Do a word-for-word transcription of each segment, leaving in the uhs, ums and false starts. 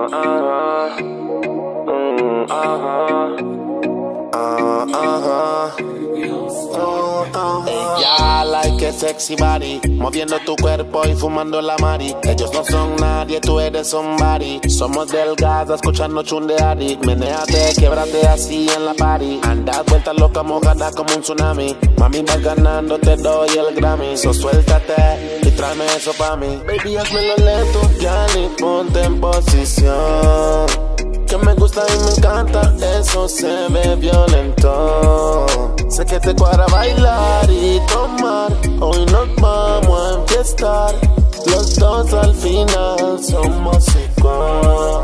uh-huh. Mm, uh-huh. Uh, uh-huh. Uh, uh-huh. Ya, like a sexy body, moviendo tu cuerpo y fumando la mari. Ellos no son nadie, tú eres somebody. Somos delgadas, escuchando chundeari. Menéate, québrate así en la party. Anda vuelta loca, mojada como un tsunami. Mami, vas ganando, te doy el Grammy. So suéltate y tráeme eso pa' mí. Baby, hazmelo lento, ya ni ponte en posición. Que me gusta y me encanta, eso se ve violento. Sé que te cuadra bailar y tomar. Hoy nos vamos a enfiestar. Los dos al final somos igual.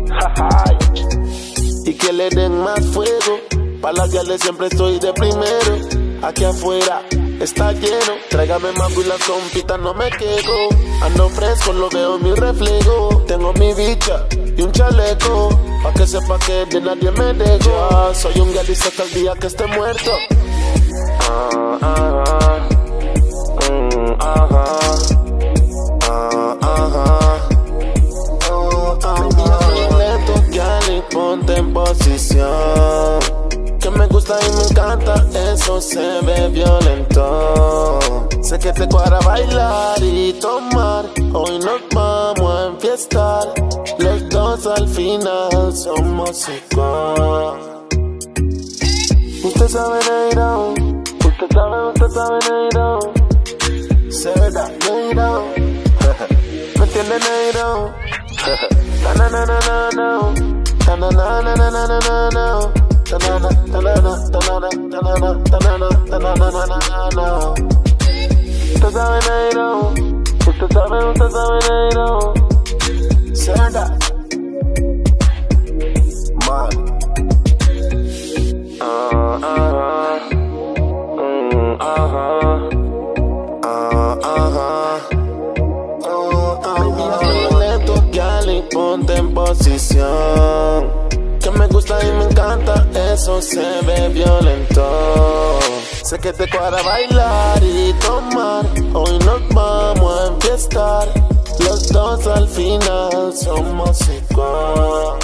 Y que le den más fuego. Pa' las gales siempre estoy de primero. Aquí afuera está lleno. Tráigame más y las compitas no me quejo. Ando fresco, lo veo en mi reflejo. Tengo mi bicha y un chaleco, pa' que sepa que de nadie me dejo. Soy un galista hasta el día que esté muerto. Ah, ah, ah. Mm, ah, ah. Ah, ah, oh, ah, baby, hazme lento, gal, y ponte en posición. Que me gusta y me encanta, eso se ve violento. Sé que te cuadra bailar y tomar. Hoy nos vamos a enfiestar. Los dos al final somos igual. Usted sabe Neiro, usted sabe, usted sabe Neiro. Se verá Neiro. ¿Me entiende Neiro? Na na na na na na. Na na na na na na na na. Ta na na ta na na ta na na ta na na ta na na ta na na na na na. Usted sabe Neiro, usted sabe, usted sabe Neiro. Se verá. Man. Uh, uh-huh. Mm, uh-huh. Uh, uh-huh. Uh, uh-huh. Baby, lento, gal, y ponte en posición. Que me gusta y me encanta, eso se ve violento. Sé que te cuadra bailar y tomar. Hoy nos vamos a enfiestar. Los dos al final somos igual.